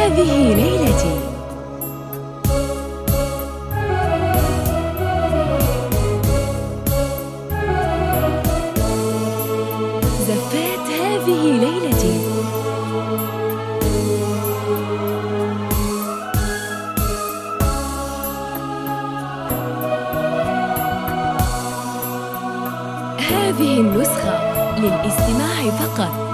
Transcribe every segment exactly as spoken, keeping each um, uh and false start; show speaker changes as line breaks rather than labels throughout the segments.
هذه ليلتي. زفات هذه ليلتي. هذه النسخة للاستماع فقط.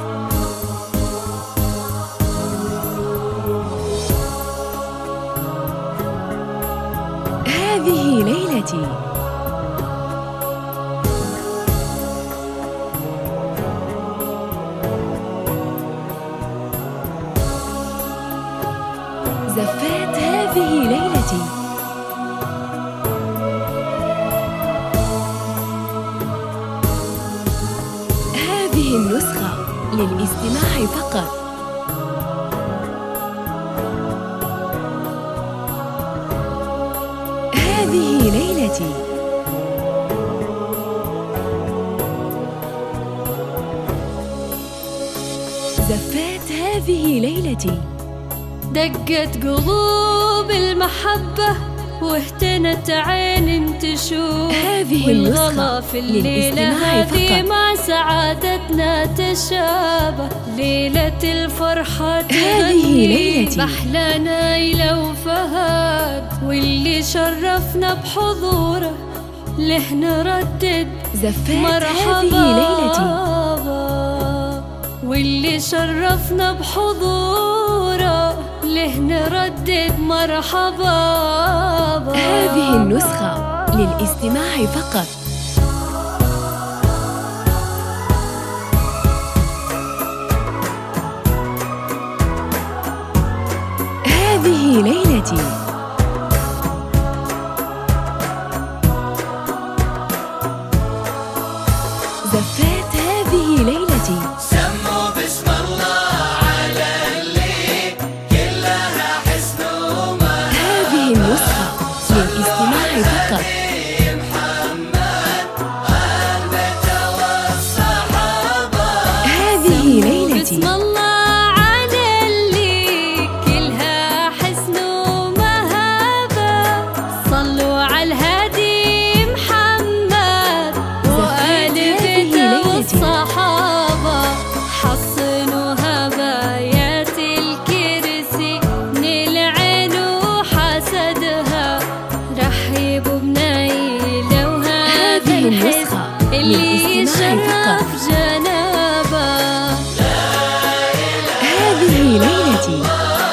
هذه ليلتي. زفات هذه ليلتي. هذه النسخة للاستماع فقط. هذه ليلتي. زفات هذه ليلتي.
دقت قلوب المحبة واهتنت عين تشوف،
هذه
والغلا في الليلة هذه مع سعادتنا تشابه. ليلة الفرحة تغني بأحلى نايلة وفهد، واللي شرفنا بحضوره له نردد
زفات هذه ليلتي.
واللي شرفنا بحضوره له نردد مرحبا.
هذه النسخة للاستماع فقط. هذه ليلتي. زفات هذه ليلتي.
سموا باسم الله على اللي كلها حسن ومهابة.
هذه النسخة للاستماع فقط.
محمد والبيت والصحابة.
هذه ليلتي.
باسم الله على اللي كلها حسن ومهابة. صلوا على الهادي محمد وآل بيته والصحابة. حصنوا هبايات الكرسي من العين وحسدها. رحبوا بنايلة وهذا الحزن اللي شرف جنابه.
هذه ليلتي.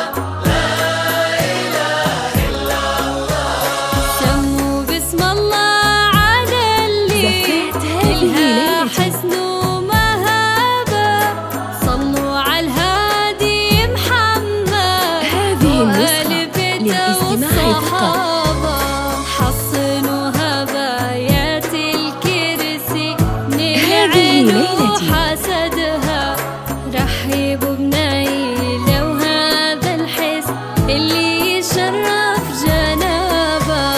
سموا باسم الله على اللي
زفات هذه
كلها
ليلتي.
حسن ومهابة. صلوا على الهادي محمد
هذه النسخة
وآل بيته
للاستماع فقط.
والصحابة. حصنوا هبايات الكرسي من
هذه
العين
ليلتي.
وحسدها. رحبوا بنايلة وهذا الحزن اللي يشرف جنابه.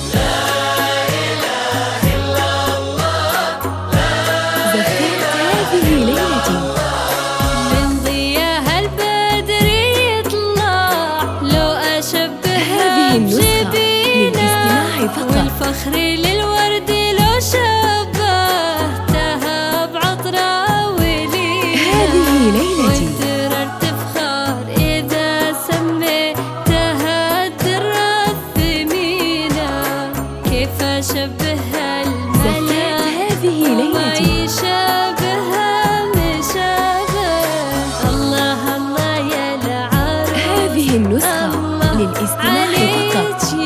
زفات هذه ليلتي.
من ضياها البدر يطلع لو أشبهها
هذه النسخة
بجبينه.
للاستماع فقط.
والفخر للورد لو شبهتها بعطرة ولينة.
هذه ليلتي.
وترى تفخر إذا سميتها الدرة الثمينة. كيف أشبهها
زفات
الملا
هذه
وما
ليلتي.
يشابهها مشابه. الله الله يا العرب
هذه النسخة للاستماع فقط.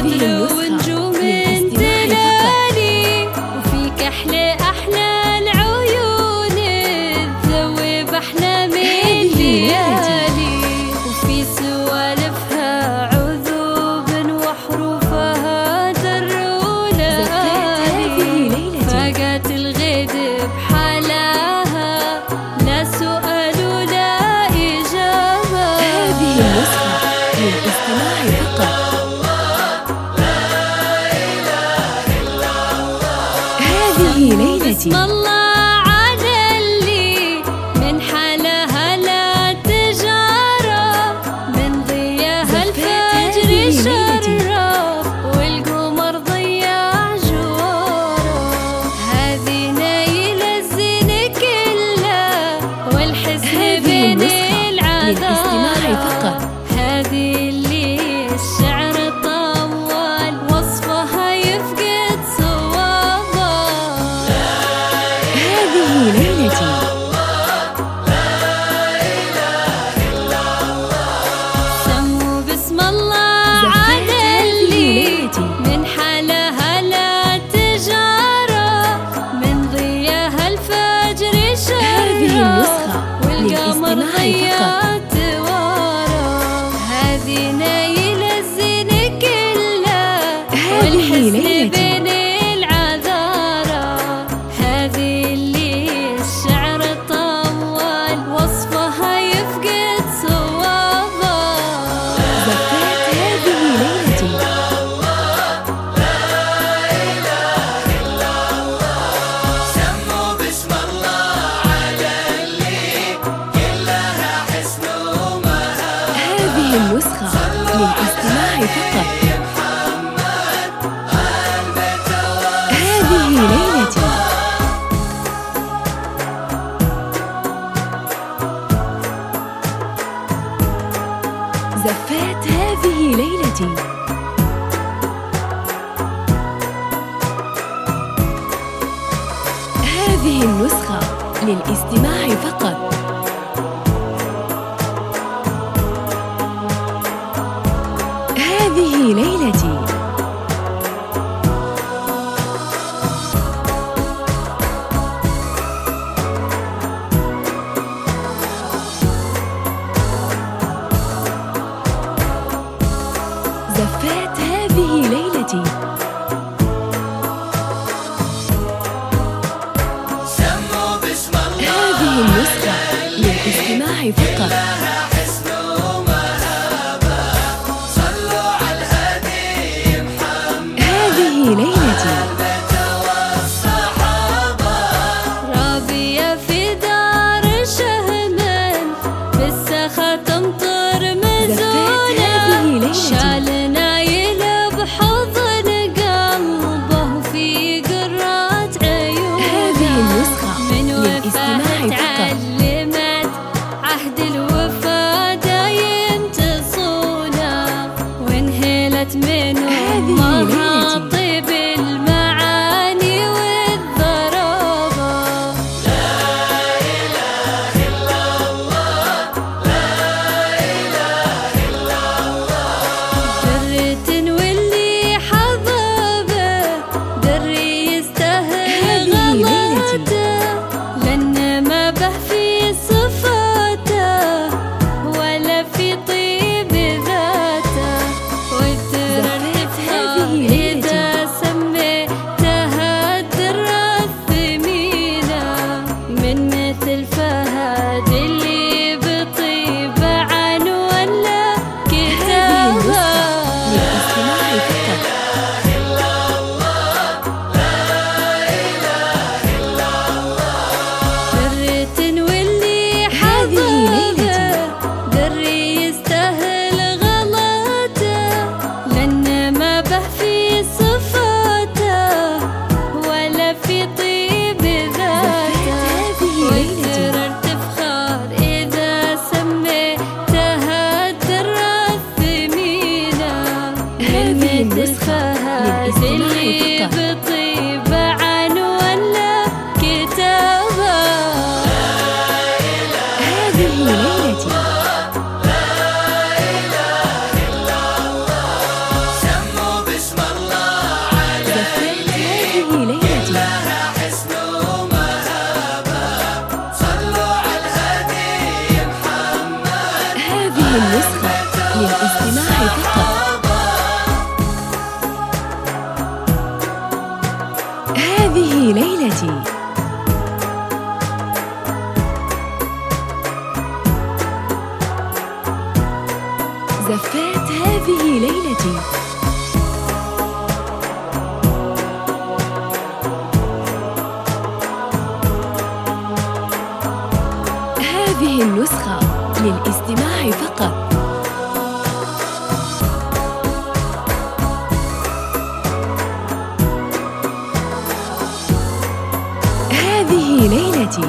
بدر
النسخة
ونجوم
للاستماع فقط.
تلالي وفيك أحلى أحلى العيون تذوب أحلام الليالي وفي سوالفها عذوب وحروفها درونا
زفات هذه ليلتي.
فاقت الغيد بحلاها لا سؤال ولا إجابة
هذه النسخة للاستماع فقط. هذه ليلتي.
بسم الله على اللي من حالها لا تجارة من ضياها الفجر
هذه ليلتي.
شرف والقمر ضيع جواره هذه نايل الزين كله والحسن
هذه
بين
النسخة للاستماع فقط.
العذارى هذه اللي الشعر طوال وصفها يفقد صوابه
هذه ليلتي.
سموا بسم الله
زفات
على
هذه
اللي
ليلتي.
من حالها لا تجارة من ضياها الفجر
هذه النسخة
شرف والقمر
للاستماع
ضيعت ورا هذه نايل الزين كله
هذه
والحسن
ليلتي.
بين العذارى هذه اللي الشعر طوال وصفها يفقد صوابه
زفات هذه ليلتي.
سموا باسم الله على اللي كلها حسن ومهاب
هذه النسخة للاستماع فقط. هذه ليلتي. زفات هذه ليلتي. هذه النسخة للاستماع فقط. هذه ليلتي. زفات هذه ليلتي.
سموا باسم الله
هذه النسخة للاستماع فقط.
كلها حسن ومهابة صلوا على الهادي محمد
هذه ليلتي.
البيت والصحابة
رابية في دار شهم بالسخا تمطر
زفات هذه
مزونة
ليلتي.
شال نايل بحضن قلبه في قرات عيونه
هذه النسخة
من
للاستماع
وفاة
فقط.
علمت عهد الوفا دايم تصونه وانهلت منه
هذه
أمها
ليلتي.
طيب المعاني والضرابة درة واللي حبابه دري يستاهل
هذه ليلتي.
غلاته لأن ما به في صفاته ولا في طيب ذاته
زفات هذه
وترى
ليلتي.
إذا سميتها الدرة الثمينة من مثل فهد اللي بطيب عن ولا
هذه النسخة
كتابه
للاستماع فقط.
درة واللي
هذه ليلتي.
حبابه دري يستاهل غلاته لأن ما به في صفاته ولا في طيب ذاته
هذه ليلتي.
وترى ارتفخار إذا سميتها الدرة الثمينة من
هذه
مثل
النسخة
فهد
للاستماع
اللي
فقط.
بطيب عن ولا كتابه
هذه ليلتي.
سموا باسم
هذه ليلتي. زفات هذه ليلتي. هذه النسخة للاستماع فقط. هذه ليلتي.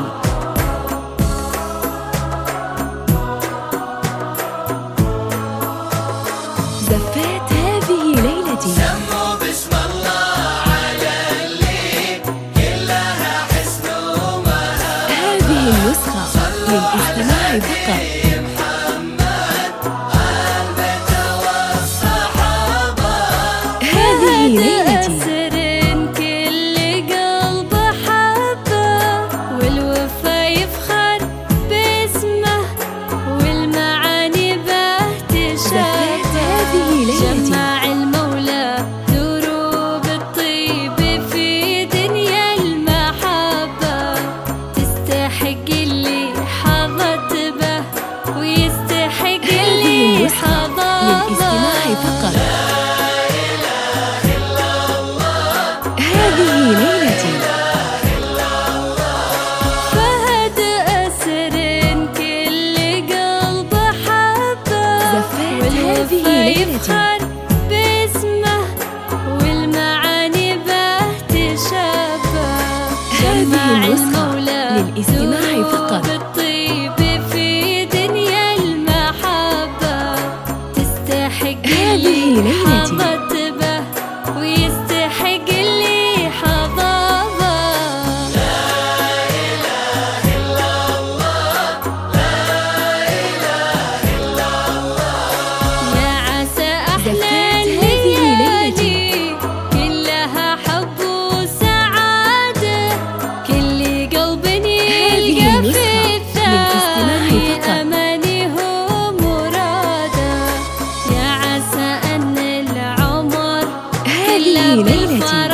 زفات هذه ليلتي.
سموا باسم الله على اللي كلها حسن ومهابة.
هذه النسخة للاستماع فقط.
محمد البيت والصحابة.
هذه ليلتي.
جمع المولى دروب الطيب في دنيا المحبة، تستحق اللي حظت به ويستحق اللي حظى
للاستماع فقط.
لا إله إلا الله.
هذه ليلتي.
فهد أسر كل قلب حبه.
زفات هذه ليلتي.
باسمه والمعاني به تشبه.
هذه النسخة للاستماع فقط.
بالطيب في دنيا المحبة، تستحق
هذه
اللي
ليلتي.
حظت به ويستحق اللي حظى به.
لا إله إلا الله. لا إله إلا الله.
يا عسى أحلى
زفات هذه
الليالي كلها حب وسعادة، كل قلب يلقى
النسخة
في
للاستماع
الثاني
فقط.
أمانيه ومراده. يا عسى أن العمر
هذه
كله
ليلتي.
بالفرح